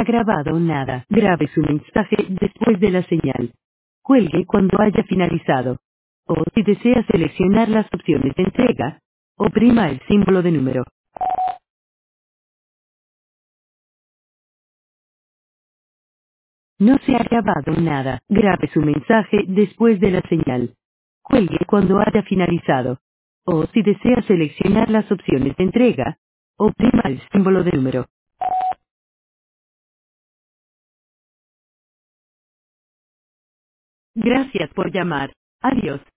grabado nada. Grabe su mensaje después de la señal. Cuelgue cuando haya finalizado. O si desea seleccionar las opciones de entrega, oprima el símbolo de número. No se ha grabado nada. Grabe su mensaje después de la señal. Cuelgue cuando haya finalizado. O si desea seleccionar las opciones de entrega, oprima el símbolo de número. Gracias por llamar. Adiós.